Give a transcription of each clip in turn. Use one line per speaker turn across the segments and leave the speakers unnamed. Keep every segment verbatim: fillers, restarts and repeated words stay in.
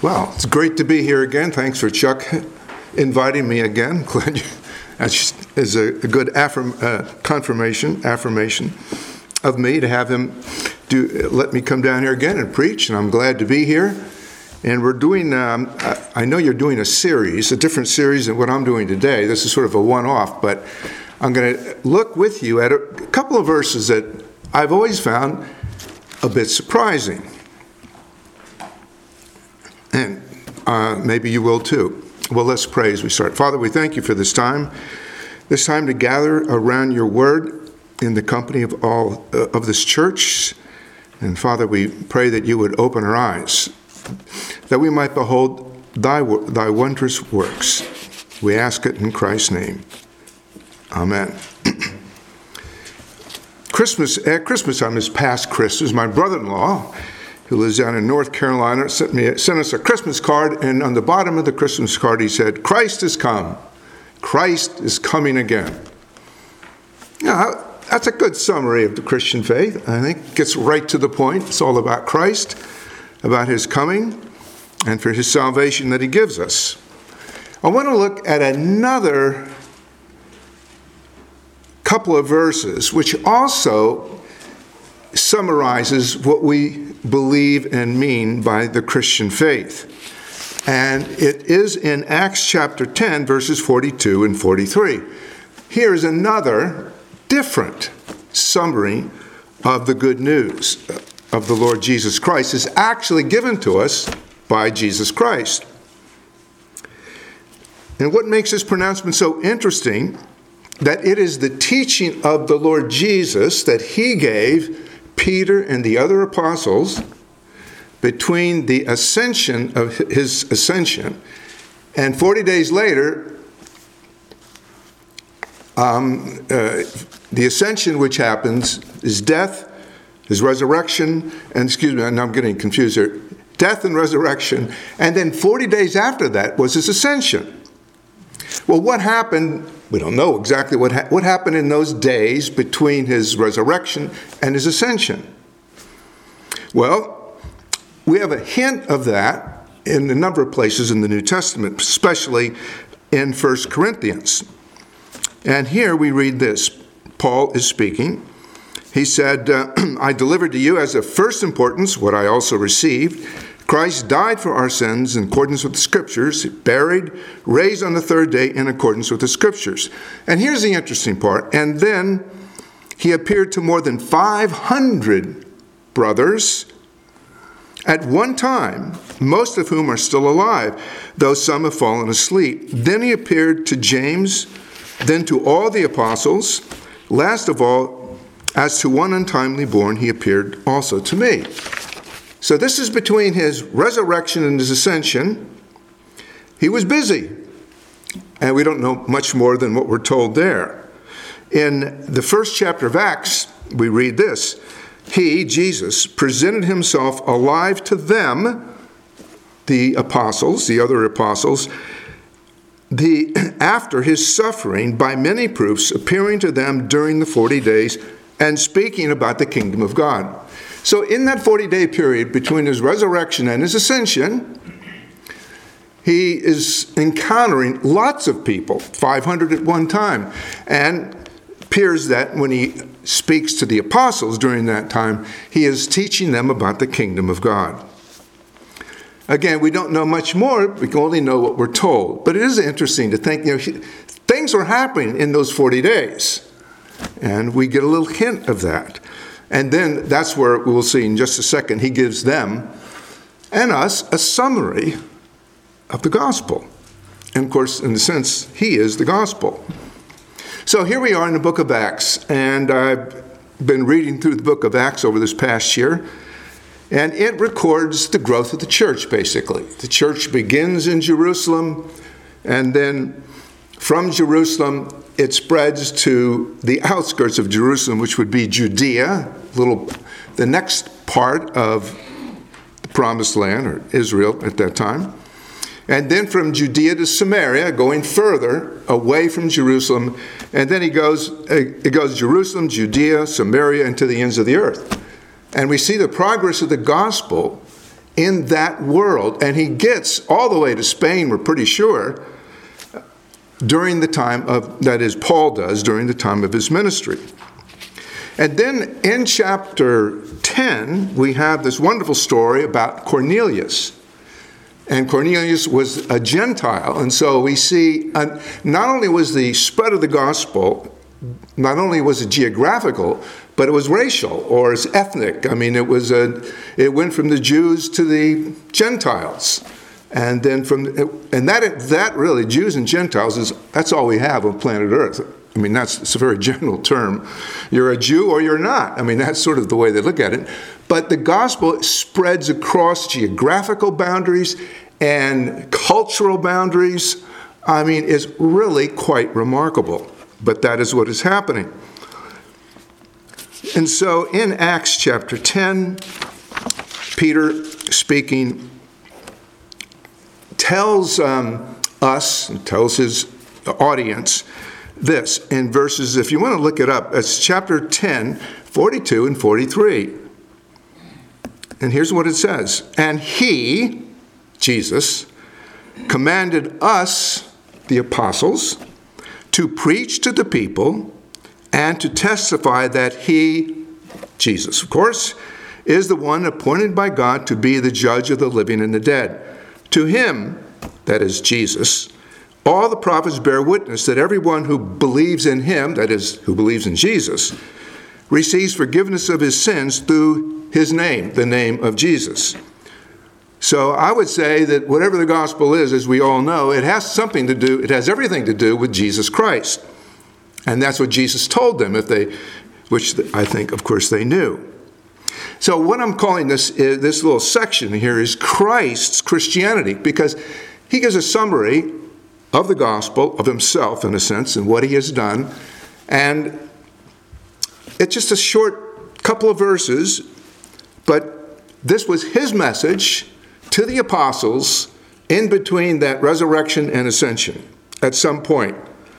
Well, it's great to be here again. Thanks for Chuck inviting me again. Glad you, that is a, a good affirm, uh, confirmation, affirmation of me to have him do let me come down here again and preach. And I'm glad to be here. And we're doing. Um, I know you're doing a series, a different series than what I'm doing today. This is sort of a one-off, but I'm going to look with you at a couple of verses that I've always found a bit surprising. And uh, maybe you will too. Well, let's pray as we start. Father, we thank you for this time, this time to gather around your word in the company of all uh, of this church. And Father, we pray that you would open our eyes, that we might behold thy, thy wondrous works. We ask it in Christ's name. Amen. Christmas, at Christmas time, this past Christmas, my brother-in-law, who lives down in North Carolina, sent me sent us a Christmas card, and on the bottom of the Christmas card he said, "Christ has come. Christ is coming again." Now, that's a good summary of the Christian faith. I think it gets right to the point. It's all about Christ, about his coming, and for his salvation that he gives us. I want to look at another couple of verses which also summarizes what we believe and mean by the Christian faith. And it is in Acts chapter ten, verses forty-two and forty-three. Here is another different summary of the good news of the Lord Jesus Christ. Is actually given to us by Jesus Christ. And what makes this pronouncement so interesting, that it is the teaching of the Lord Jesus that he gave Peter and the other apostles between the ascension of his ascension and forty days later, um, uh, the ascension which happens is death, his resurrection, and excuse me, now I'm getting confused here, death and resurrection, and then forty days after that was his ascension. Well, what happened? We don't know exactly what ha- what happened in those days between his resurrection and his ascension. Well, we have a hint of that in a number of places in the New Testament, especially in First Corinthians. And here we read this. Paul is speaking. He said, uh, I delivered to you as of first importance what I also received. Christ died for our sins in accordance with the Scriptures, buried, raised on the third day in accordance with the Scriptures. And here's the interesting part. And then he appeared to more than five hundred brothers at one time, most of whom are still alive, though some have fallen asleep. Then he appeared to James, then to all the apostles. Last of all, as to one untimely born, he appeared also to me. So this is between his resurrection and his ascension. He was busy. And we don't know much more than what we're told there. In the first chapter of Acts, we read this. He, Jesus, presented himself alive to them, the apostles, the other apostles, the, after his suffering by many proofs, appearing to them during the forty days and speaking about the kingdom of God. So in that forty-day period between his resurrection and his ascension, he is encountering lots of people, five hundred at one time. And it appears that when he speaks to the apostles during that time, he is teaching them about the kingdom of God. Again, we don't know much more. We can only know what we're told. But it is interesting to think, you know, things are happening in those forty days. And we get a little hint of that. And then that's where we'll see in just a second, he gives them and us a summary of the gospel. And of course, in a sense, he is the gospel. So here we are in the book of Acts, and I've been reading through the book of Acts over this past year, and it records the growth of the church, basically. The church begins in Jerusalem, and then from Jerusalem, it spreads to the outskirts of Jerusalem, which would be Judea, little, the next part of the Promised Land, or Israel at that time. And then from Judea to Samaria, going further away from Jerusalem. And then he goes, it goes Jerusalem, Judea, Samaria, and to the ends of the earth. And we see the progress of the gospel in that world. And he gets all the way to Spain, we're pretty sure, during the time of, that is, Paul does, during the time of his ministry. And then in chapter ten, we have this wonderful story about Cornelius. And Cornelius was a Gentile. And so we see, uh, not only was the spread of the gospel, not only was it geographical, but it was racial or it's ethnic. I mean, it was a, it went from the Jews to the Gentiles. And then from, and that, that really, Jews and Gentiles, is that's all we have on planet Earth. I mean, that's it's a very general term. You're a Jew or you're not. I mean, that's sort of the way they look at it. But the gospel spreads across geographical boundaries and cultural boundaries. I mean, it's really quite remarkable. But that is what is happening. And so in Acts chapter ten, Peter speaking tells um, us, tells his audience, this in verses, if you want to look it up, it's chapter ten, forty-two and forty-three. And here's what it says. And he, Jesus, commanded us, the apostles, to preach to the people and to testify that he, Jesus, of course, is the one appointed by God to be the judge of the living and the dead. To him, that is Jesus, all the prophets bear witness that everyone who believes in him, that is, who believes in Jesus, receives forgiveness of his sins through his name, the name of Jesus. So I would say that whatever the gospel is, as we all know, it has something to do, it has everything to do with Jesus Christ. And that's what Jesus told them, if they, which I think, of course, they knew. So what I'm calling this, is, this little section here is Christ's Christianity, because he gives a summary of the gospel, of himself, in a sense, and what he has done. And it's just a short couple of verses, but this was his message to the apostles in between that resurrection and ascension at some point.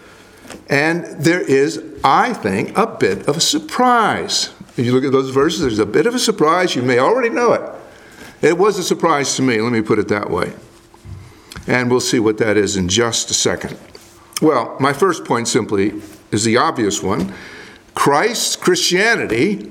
And there is, I think, a bit of a surprise. If you look at those verses, there's a bit of a surprise. You may already know it. It was a surprise to me, let me put it that way. And we'll see what that is in just a second. Well, my first point simply is the obvious one. Christ's Christianity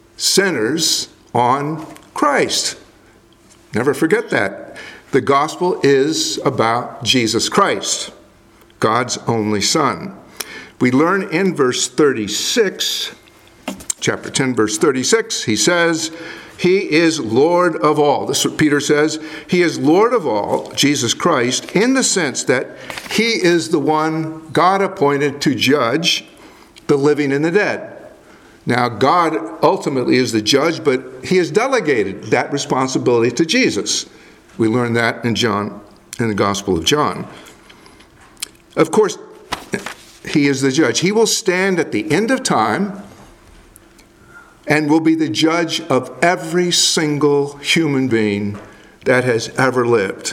centers on Christ. Never forget that. The gospel is about Jesus Christ, God's only Son. We learn in verse thirty-six, chapter ten, verse thirty-six, he says, he is Lord of all. This is what Peter says. He is Lord of all, Jesus Christ, in the sense that he is the one God appointed to judge the living and the dead. Now, God ultimately is the judge, but he has delegated that responsibility to Jesus. We learn that in John, in the Gospel of John. Of course, he is the judge. He will stand at the end of time and will be the judge of every single human being that has ever lived.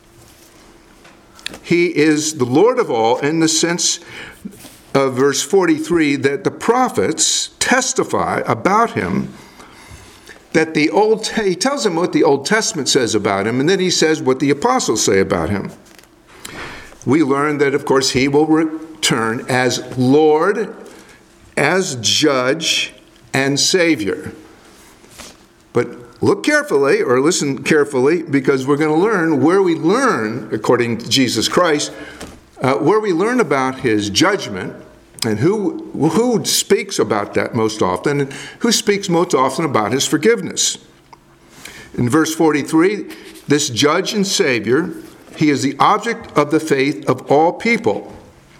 He is the Lord of all in the sense of verse forty-three that the prophets testify about him, that the Old, he tells them what the Old Testament says about him, and then he says what the apostles say about him. We learn that, of course, he will return as Lord, as judge, and Savior. But look carefully, or listen carefully, because we're going to learn where we learn, according to Jesus Christ, uh, where we learn about his judgment, and who, who speaks about that most often, and who speaks most often about his forgiveness. In verse forty-three, this judge and Savior, he is the object of the faith of all people.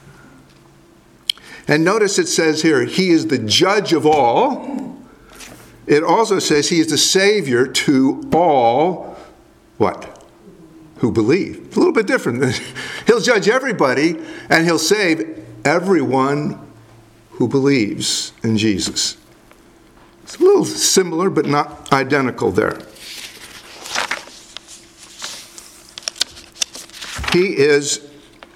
And notice it says here, he is the judge of all. It also says he is the Savior to all, what? Who believe. It's a little bit different. He'll judge everybody, and he'll save everyone who believes in Jesus. It's a little similar, but not identical there. He is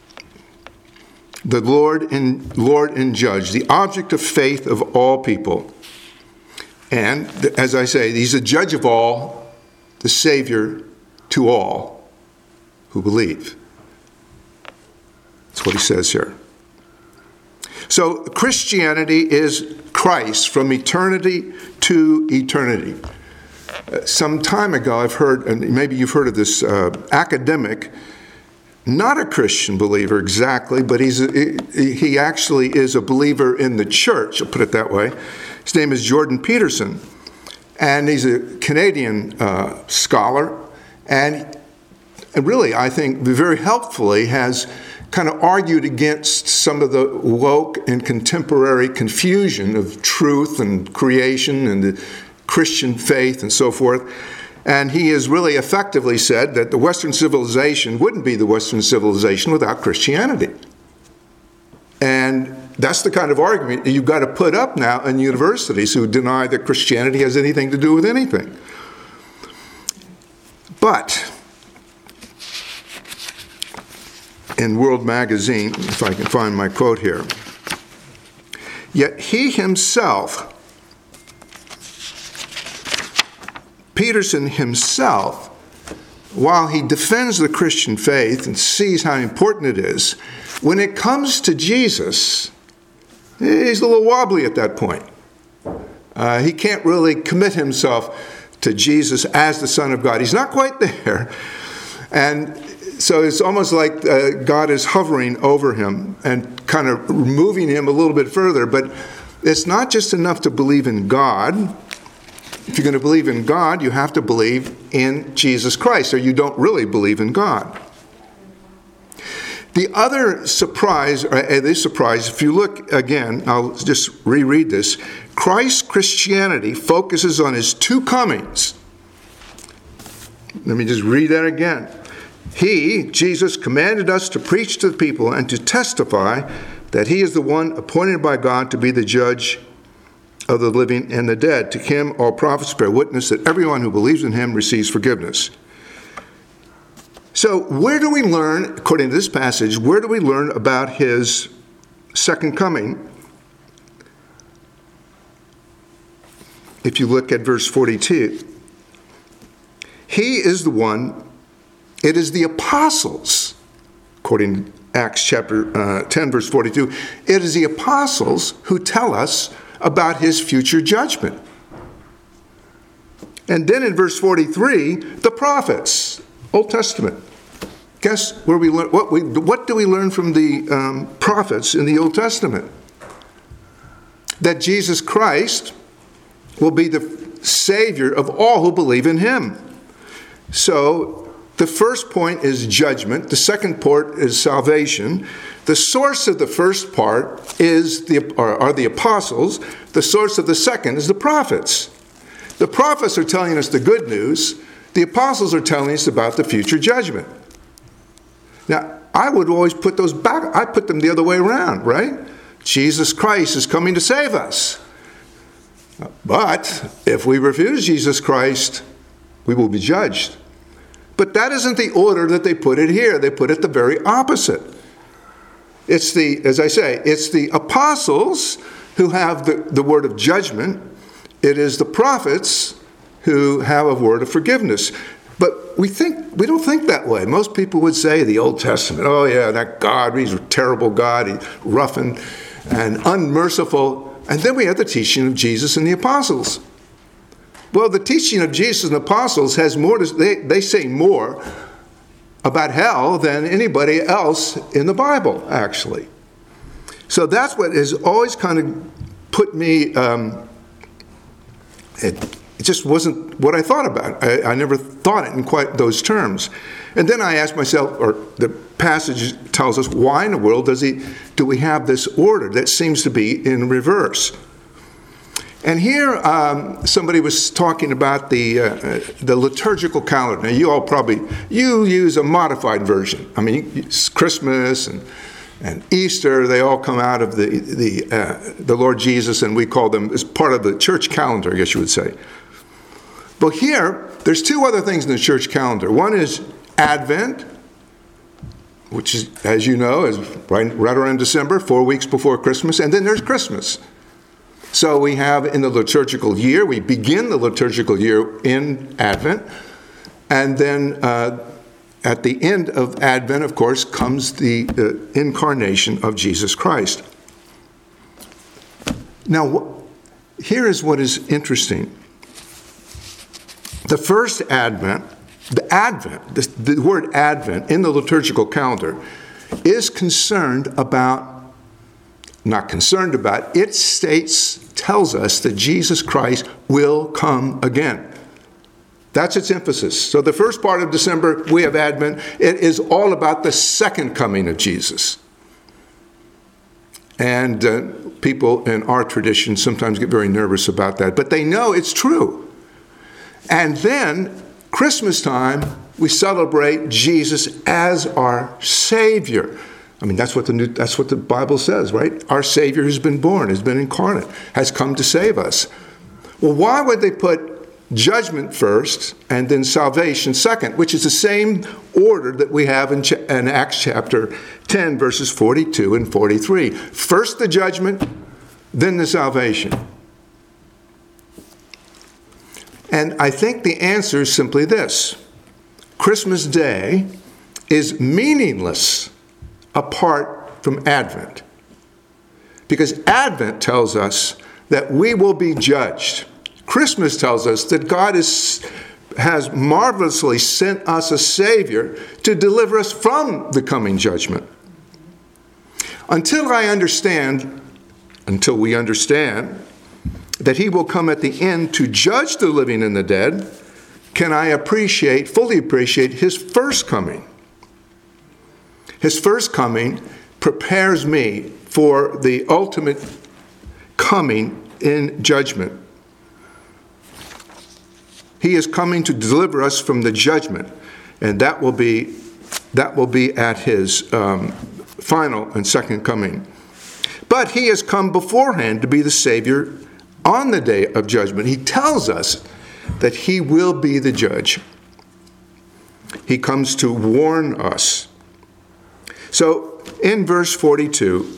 the Lord and Lord and Judge, the object of faith of all people. And as I say, he's a judge of all, the Savior to all who believe. That's what he says here. So Christianity is Christ from eternity to eternity. Uh, some time ago, I've heard, and maybe you've heard of this uh, academic, not a Christian believer exactly, but he's a, he actually is a believer in the church, I'll put it that way. His name is Jordan Peterson, and he's a Canadian uh, scholar, and, and really, I think, very helpfully has kind of argued against some of the woke and contemporary confusion of truth and creation and the Christian faith and so forth. And he has really effectively said that the Western civilization wouldn't be the Western civilization without Christianity. And that's the kind of argument you've got to put up now in universities who deny that Christianity has anything to do with anything. But in World Magazine, if I can find my quote here, yet he himself, Peterson himself, while he defends the Christian faith and sees how important it is, when it comes to Jesus, he's a little wobbly at that point. Uh, he can't really commit himself to Jesus as the Son of God. He's not quite there. And so it's almost like uh, God is hovering over him and kind of moving him a little bit further. But it's not just enough to believe in God. If you're going to believe in God, you have to believe in Jesus Christ, or you don't really believe in God. The other surprise, or this surprise, if you look again, I'll just reread this. Christ's Christianity focuses on his two comings. Let me just read that again. He, Jesus, commanded us to preach to the people and to testify that he is the one appointed by God to be the judge of the living and the dead. To him all prophets bear witness that everyone who believes in him receives forgiveness. So where do we learn, according to this passage, where do we learn about his second coming? If you look at verse forty-two, he is the one, it is the apostles, according to Acts chapter uh, ten, verse forty-two, it is the apostles who tell us about his future judgment. And then in verse forty-three, the prophets, Old Testament. Guess where we learn, what we what do we learn from the um, prophets in the Old Testament? That Jesus Christ will be the Savior of all who believe in him. So the first point is judgment. The second part is salvation. The source of the first part is the are, are the apostles. The source of the second is the prophets. The prophets are telling us the good news. The apostles are telling us about the future judgment. Now, I would always put those back. I put them the other way around, right? Jesus Christ is coming to save us. But if we refuse Jesus Christ, we will be judged. But that isn't the order that they put it here. They put it the very opposite. It's the, as I say, it's the apostles who have the, the word of judgment. It is the prophets who have a word of forgiveness. But we think we don't think that way. Most people would say the Old Testament, oh yeah, that God, he's a terrible God, he's rough and, and unmerciful. And then we have the teaching of Jesus and the apostles. Well, the teaching of Jesus and the apostles has more to, they, they say more about hell than anybody else in the Bible, actually. So that's what has always kind of put me, um, it, it just wasn't what I thought about. I, I never thought it in quite those terms. And then I asked myself, or the passage tells us, why in the world does he, do we have this order that seems to be in reverse? And here, um, somebody was talking about the uh, the liturgical calendar. Now, you all probably, you use a modified version. I mean, it's Christmas and and Easter, they all come out of the the uh, the Lord Jesus, and we call them as part of the church calendar, I guess you would say. But here, there's two other things in the church calendar. One is Advent, which is, as you know, is right, right around December, four weeks before Christmas, and then there's Christmas. So we have in the liturgical year, we begin the liturgical year in Advent. And then uh, at the end of Advent, of course, comes the uh, incarnation of Jesus Christ. Now, here is what is interesting. The first Advent, the Advent, the, the word Advent in the liturgical calendar is concerned about, not concerned about, it states, tells us that Jesus Christ will come again. That's its emphasis. So the first part of December, we have Advent. It is all about the second coming of Jesus. And uh, people in our tradition sometimes get very nervous about that, but they know it's true. And then, Christmas time, we celebrate Jesus as our Savior. I mean, that's what the new, that's what the Bible says, right? Our Savior has been born, has been incarnate, has come to save us. Well, why would they put judgment first and then salvation second, which is the same order that we have in, in Acts chapter ten, verses forty-two and forty-three. First the judgment, then the salvation. And I think the answer is simply this. Christmas Day is meaningless apart from Advent. Because Advent tells us that we will be judged. Christmas tells us that God is, has marvelously sent us a Savior to deliver us from the coming judgment. Until I understand, until we understand that he will come at the end to judge the living and the dead, can I appreciate, fully appreciate his first coming. His first coming prepares me for the ultimate coming in judgment. He is coming to deliver us from the judgment, and that will be that will be at his um, final and second coming. But he has come beforehand to be the Savior on the day of judgment. He tells us that he will be the judge. He comes to warn us. So in verse forty-two,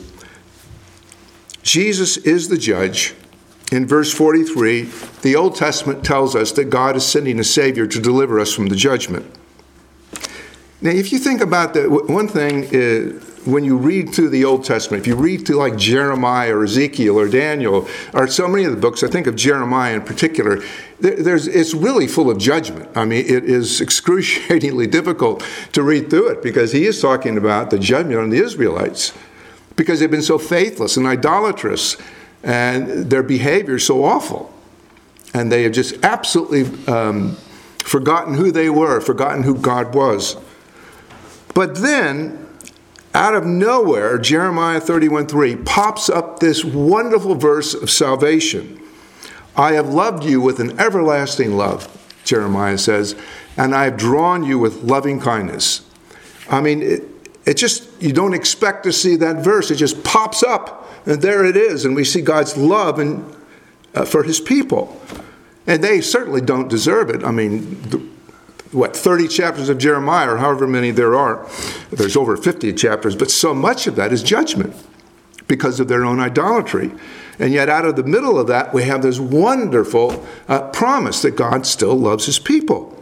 Jesus is the judge. In verse forty-three, the Old Testament tells us that God is sending a Savior to deliver us from the judgment. Now, if you think about that, one thing is, when you read through the Old Testament, if you read through like Jeremiah or Ezekiel or Daniel, or so many of the books, I think of Jeremiah in particular, there's, it's really full of judgment. I mean, it is excruciatingly difficult to read through it because he is talking about the judgment on the Israelites because they've been so faithless and idolatrous and their behavior is so awful. And they have just absolutely um, forgotten who they were, forgotten who God was. But then, out of nowhere, Jeremiah thirty-one three pops up this wonderful verse of salvation. I have loved you with an everlasting love, Jeremiah says, and I have drawn you with loving kindness. I mean, it, it just, you don't expect to see that verse. It just pops up, and there it is, and we see God's love and, uh, for his people. And they certainly don't deserve it. I mean, the, what, thirty chapters of Jeremiah, or however many there are. There's over fifty chapters, but so much of that is judgment because of their own idolatry. And yet out of the middle of that, we have this wonderful uh, promise that God still loves his people.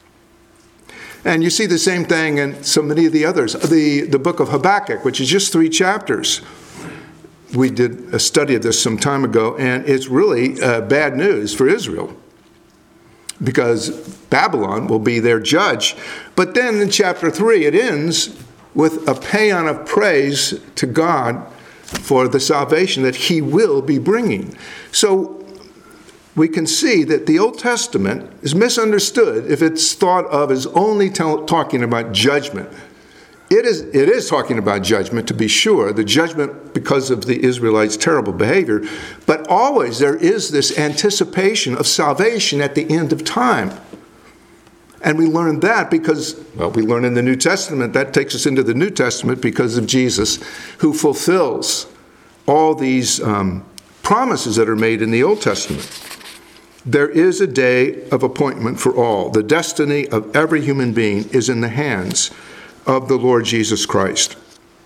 And you see the same thing in so many of the others. The, the book of Habakkuk, which is just three chapters. We did a study of this some time ago, and it's really uh, bad news for Israel, because Babylon will be their judge. But then in chapter three, it ends with a paean of praise to God for the salvation that he will be bringing. So we can see that the Old Testament is misunderstood if it's thought of as only t- talking about judgment. It is, it is talking about judgment, to be sure, the judgment because of the Israelites' terrible behavior, but always there is this anticipation of salvation at the end of time. And we learn that because, well, we learn in the New Testament, that takes us into the New Testament because of Jesus, who fulfills all these um, promises that are made in the Old Testament. There is a day of appointment for all. The destiny of every human being is in the hands of the Lord Jesus Christ.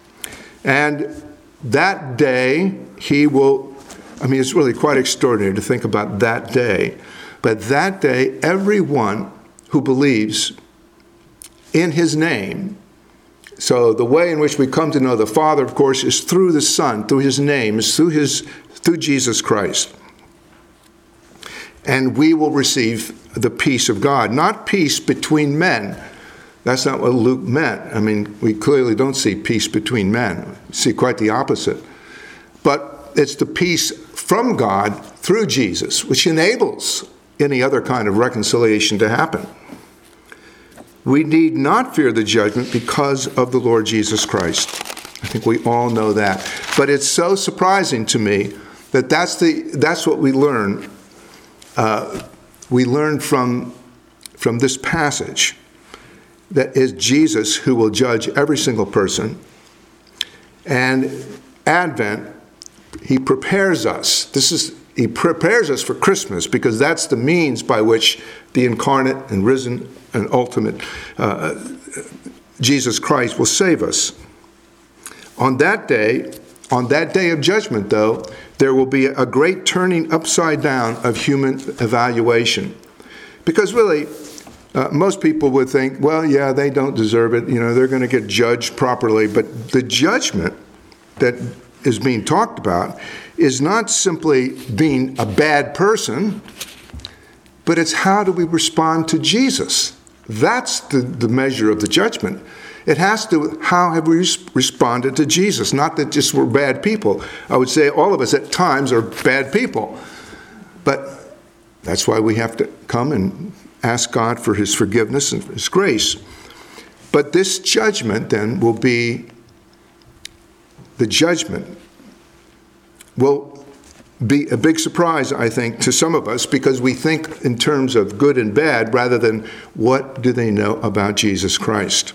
And that day, he will, I mean, it's really quite extraordinary to think about that day. But that day, everyone who believes in his name. So the way in which we come to know the Father, of course, is through the Son, through his name, is through his through Jesus Christ. And we will receive the peace of God, not peace between men. That's not what Luke meant. I mean, we clearly don't see peace between men. We see quite the opposite. But it's the peace from God through Jesus, which enables any other kind of reconciliation to happen. We need not fear the judgment because of the Lord Jesus Christ. I think we all know that. But it's so surprising to me that that's the that's what we learn. Uh, we learn from from this passage that is Jesus who will judge every single person. And Advent, he prepares us. This is he prepares us for Christmas because that's the means by which the incarnate and risen and ultimate uh, Jesus Christ will save us. On that day, on that day of judgment, though, there will be a great turning upside down of human evaluation. Because really, uh, most people would think, well, yeah, they don't deserve it. You know, they're going to get judged properly. But the judgment that is being talked about is not simply being a bad person, but it's how do we respond to Jesus. That's the, the measure of the judgment. It has to, how have we responded to Jesus? Not that just we're bad people. I would say all of us at times are bad people. But that's why we have to come and ask God for his forgiveness and his grace. But this judgment then will be, the judgment will be a big surprise, I think, to some of us because we think in terms of good and bad rather than what do they know about Jesus Christ.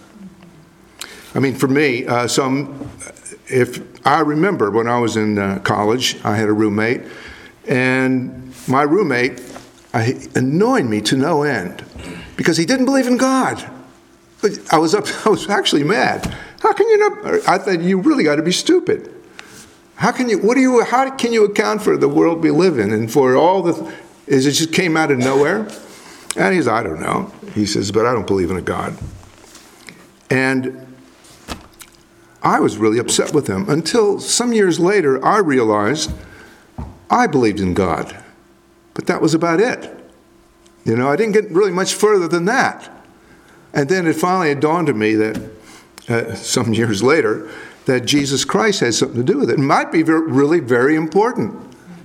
I mean, for me, uh, some, if I remember when I was in uh, college, I had a roommate, and my roommate uh, annoyed me to no end because he didn't believe in God. But I was up, I was actually mad. How can you not? I thought you really got to be stupid. How can you? What do you? How can you account for the world we live in and for all the? Is it just came out of nowhere? And he's, I don't know. He says, but I don't believe in a God. And I was really upset with him until some years later I realized I believed in God, but that was about it. You know, I didn't get really much further than that. And then it finally it dawned on me that uh, some years later that Jesus Christ has something to do with it. It might be very, really very important.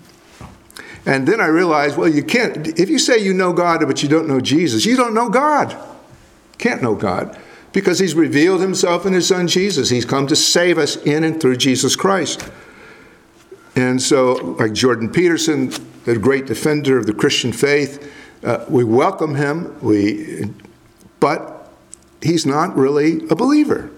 And then I realized, well, you can't, if you say you know God but you don't know Jesus, you don't know God. Can't know God. Because he's revealed himself in his son Jesus. He's come to save us in and through Jesus Christ. And so, like Jordan Peterson, the great defender of the Christian faith, uh, we welcome him, we, but he's not really a believer.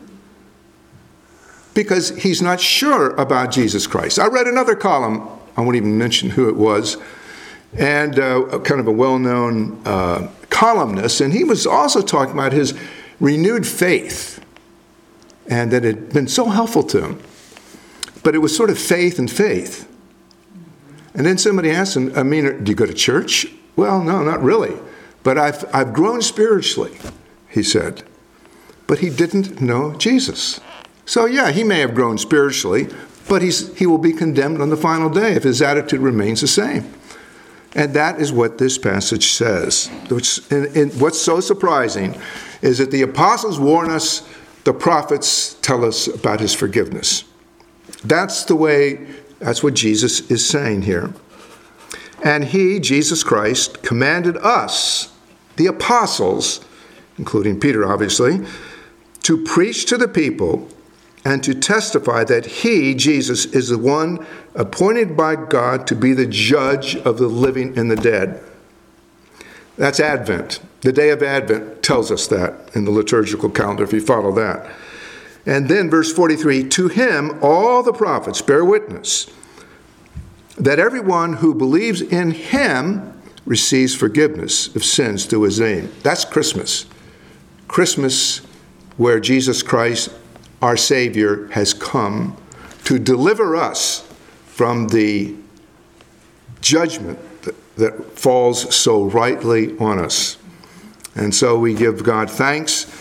Because he's not sure about Jesus Christ. I read another column, I won't even mention who it was, and uh, kind of a well-known uh, columnist, and he was also talking about his renewed faith, and that it had been so helpful to him. But it was sort of faith and faith. And then somebody asked him, I mean, do you go to church? Well, no, not really. But I've, I've grown spiritually, he said. But he didn't know Jesus. So yeah, he may have grown spiritually, but he's, he will be condemned on the final day if his attitude remains the same. And that is what this passage says. Which, and, and what's so surprising is that the apostles warn us, the prophets tell us about his forgiveness. That's the way, that's what Jesus is saying here. And he, Jesus Christ, commanded us, the apostles, including Peter obviously, to preach to the people and to testify that he, Jesus, is the one appointed by God to be the judge of the living and the dead. That's Advent. The day of Advent tells us that in the liturgical calendar, if you follow that. And then verse forty-three, to him all the prophets bear witness that everyone who believes in him receives forgiveness of sins through his name. That's Christmas. Christmas, where Jesus Christ, our Savior, has come to deliver us from the judgment that, that falls so rightly on us. And so we give God thanks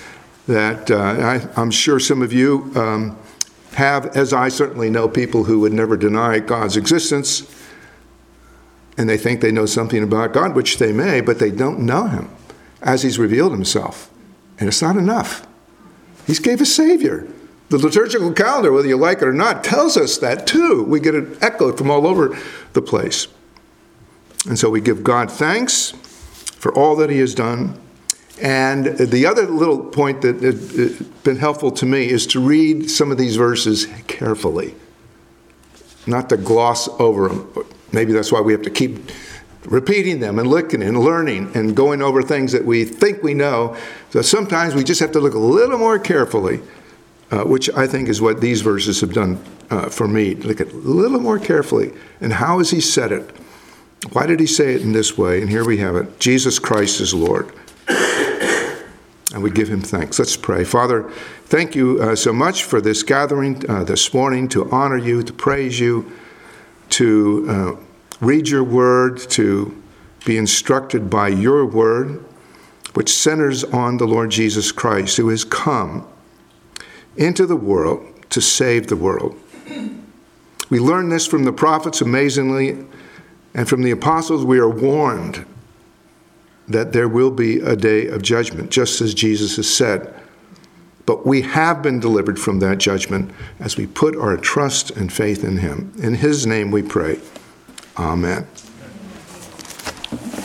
that uh, I, I'm sure some of you um, have, as I certainly know, people who would never deny God's existence, and they think they know something about God, which they may, but they don't know him as he's revealed himself. And it's not enough. He's gave a Savior. The liturgical calendar, whether you like it or not, tells us that too. We get it echoed from all over the place. And so we give God thanks for all that he has done. And the other little point that has been helpful to me is to read some of these verses carefully, not to gloss over them. Maybe that's why we have to keep repeating them and looking and learning and going over things that we think we know. So sometimes we just have to look a little more carefully, uh, which I think is what these verses have done uh, for me. Look at a little more carefully. And how has he said it? Why did he say it in this way? And here we have it. Jesus Christ is Lord. And we give him thanks. Let's pray. Father, thank you uh, so much for this gathering uh, this morning to honor you, to praise you, to uh, read your word, to be instructed by your word, which centers on the Lord Jesus Christ, who has come into the world to save the world. We learn this from the prophets amazingly, and from the apostles we are warned that there will be a day of judgment, just as Jesus has said. But we have been delivered from that judgment as we put our trust and faith in him. In his name we pray. Amen.